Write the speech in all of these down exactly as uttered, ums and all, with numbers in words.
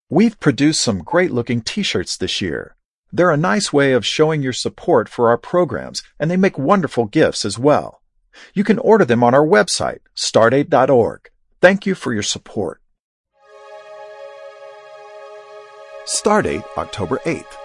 We've produced some great-looking t-shirts this year. They're a nice way of showing your support for our programs, and they make wonderful gifts as well. You can order them on our website, stardate dot org. Thank you for your support. Stardate, October eighth.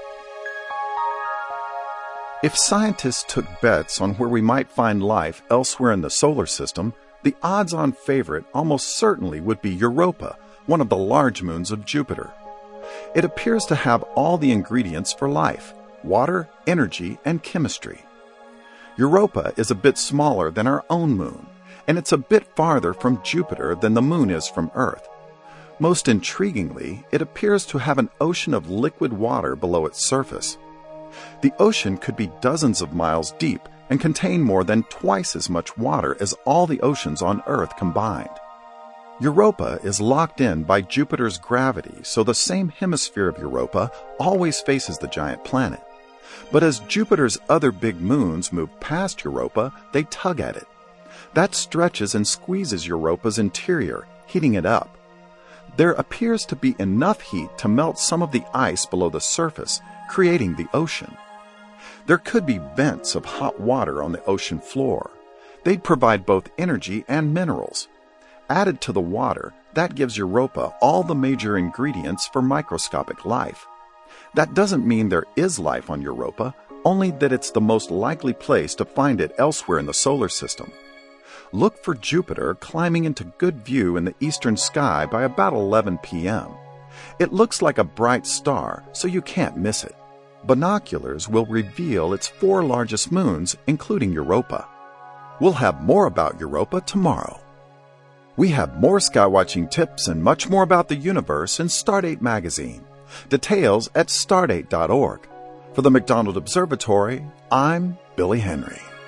If scientists took bets on where we might find life elsewhere in the solar system, the odds-on favorite almost certainly would be Europa, one of the large moons of Jupiter. It appears to have all the ingredients for life: water, energy, and chemistry. Europa is a bit smaller than our own moon, and it's a bit farther from Jupiter than the moon is from Earth. Most intriguingly, it appears to have an ocean of liquid water below its surface. The ocean could be dozens of miles deep and contain more than twice as much water as all the oceans on Earth combined. Europa is locked in by Jupiter's gravity, so the same hemisphere of Europa always faces the giant planet. But as Jupiter's other big moons move past Europa, they tug at it. That stretches and squeezes Europa's interior, heating it up. There appears to be enough heat to melt some of the ice below the surface, creating the ocean. There could be vents of hot water on the ocean floor. They'd provide both energy and minerals. Added to the water, that gives Europa all the major ingredients for microscopic life. That doesn't mean there is life on Europa, only that it's the most likely place to find it elsewhere in the solar system. Look for Jupiter climbing into good view in the eastern sky by about eleven p m It looks like a bright star, so you can't miss it. Binoculars will reveal its four largest moons, including Europa. We'll have more about Europa tomorrow. We have more skywatching tips and much more about the universe in Stardate magazine. Details at stardate dot org. For the McDonald Observatory, I'm Billy Henry.